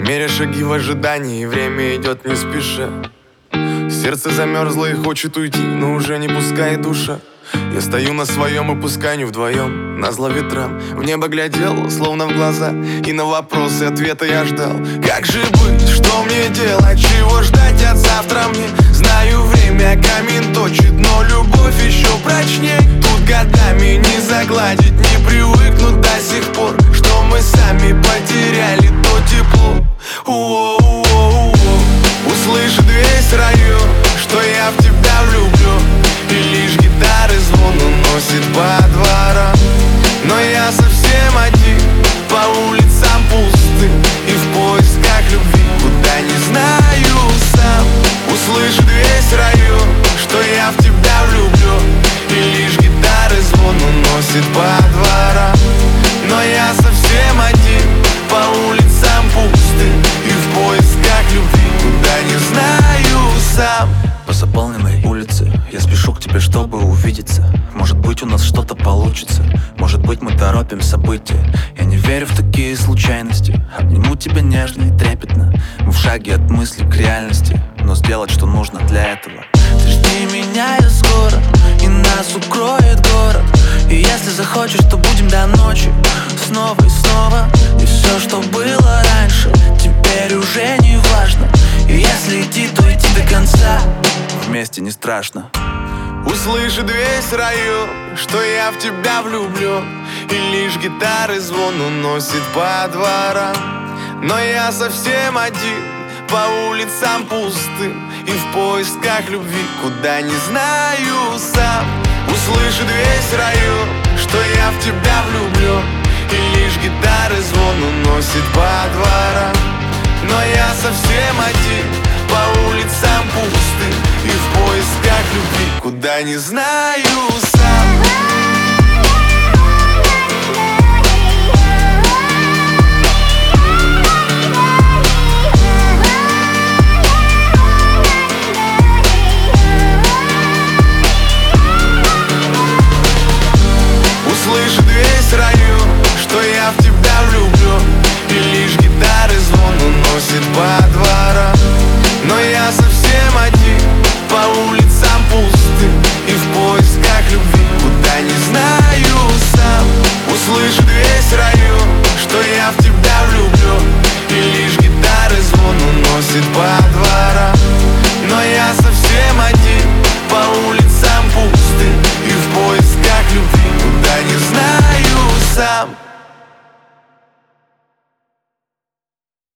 Меря шаги в ожидании, время идет не спеша. Сердце замерзло и хочет уйти, но уже не пускает душа. Я стою на своем и пускай не вдвоем, назло ветрам. В небо глядел, словно в глаза, и на вопросы ответа я ждал. Как же быть, что мне делать, чего ждать от завтра мне? Знаю, время камень точит, но любовь еще прочней. Тут годами не загладить, не привыкнуть до сих пор, что мы сами потеряли то тепло. Услышит весь район, что я в тебя влюблен, и лишь гитары звон уносит по дворам. Но я совсем один, по улицам пустым, и в поисках любви, куда не знаю сам. Услышит весь район, что я в тебя влюблен, и лишь гитары звон уносит по дворам. Но я совсем один, по улицам пустым, и в поисках любви, куда не знаю сам. По заполненной улице я спешу к тебе, чтобы увидеться. Может быть, у нас что-то получится, может быть, мы торопим события. Я не верю в такие случайности, обниму тебя нежно и трепетно. Мы в шаге от мысли к реальности, но сделать, что нужно для этого. Ты жди меня, я скоро, и нас укроет город. И если захочешь, то будем до ночи, снова и снова. И все, что было раньше, теперь уже не важно. И если идти, то идти до конца, вместе не страшно. Услышит весь район, что я в тебя влюблен, и лишь гитары звон уносит по дворам. Но я совсем один, по улицам пустым, и в поисках любви, куда не знаю сам. Услышит весь район, что я в тебя влюблен, и лишь гитары звон уносит по дворам. Но я совсем один, по улицам пустым, и в поисках любви, куда не знаю сам. Услышит весь район, что я в тебя влюблен, и лишь гитары звон уносит по дворам. Но я совсем один, по улицам пустым, и в поисках любви, куда не знаю сам. Услышит весь район, что я в тебя влюблен, и лишь гитары звон уносит по дворам. Но я совсем один, по улицам пустым, и в поисках любви, куда не знаю.